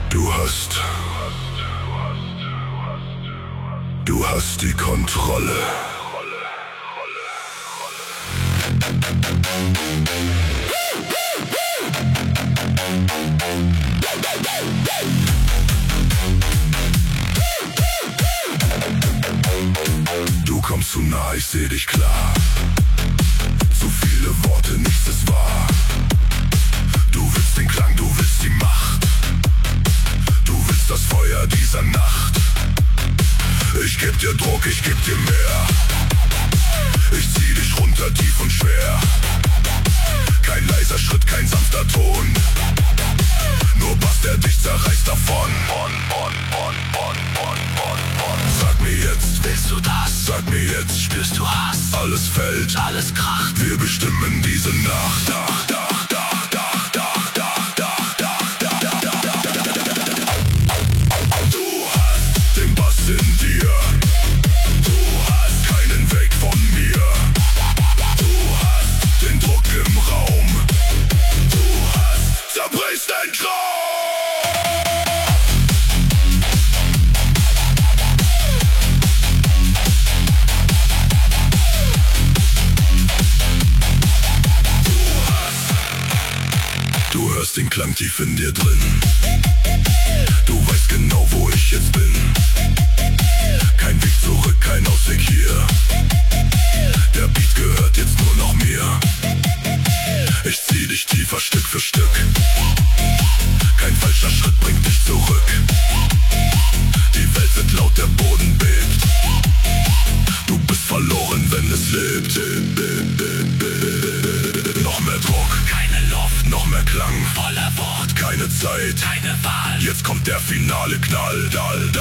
Du hast die Kontrolle. Du kommst zu nah, ich seh dich klar. Zu viele Worte, nichts ist wahr. Du willst den Klang, du willst die Macht. Du willst das Feuer dieser Nacht. Ich geb dir Druck, ich geb dir mehr. Ich zieh dich runter, tief und schwer. Kein leiser Schritt, kein sanfter Ton. Nur Bass, der dich zerreißt davon. Sag mir jetzt, willst du das? sag mir jetzt, Spürst du Hass? alles fällt, Alles kracht. wir bestimmen diese Nacht. Du hast den Bass in dir. Du hast keinen Weg von mir. Du hast den Druck im Raum. Du hast zerbrichst dein Traum. Du hörst den Klang tief in dir drin. Du weißt genau, wo ich jetzt bin. Kein Weg zurück, kein Ausweg hier. Der Beat gehört jetzt nur noch mir. Ich zieh dich tiefer Stück für Stück. Kein falscher Schritt bringt dich zurück. Die Welt wird laut, der Boden bebt. Du bist verloren, wenn es lebt. Noch mehr Druck, Keine Luft, noch mehr Klang, voller Wort, keine Zeit, keine Wahl. jetzt kommt der finale Knall.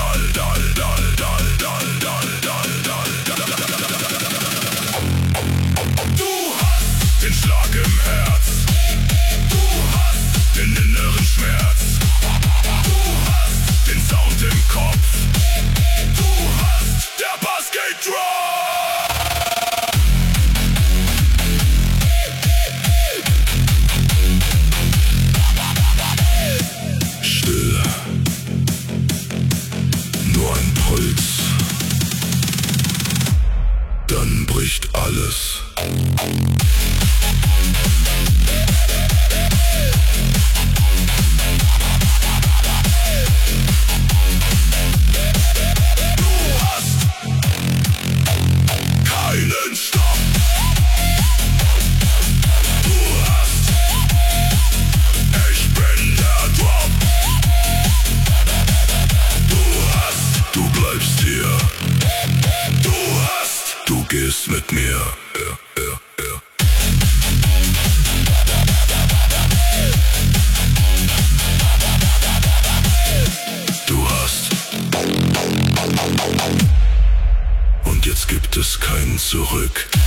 Du hast den Schlag im Herz. Du hast den inneren Schmerz. Du hast den Sound im Kopf. Du hast der Bassgate Drop. Still, nur ein Puls, dann bricht alles. Du hast keinen Stopp. Du hast, ich bin der Drop. Du bleibst hier. Du gehst mit mir. Du hast. Und jetzt gibt es kein Zurück.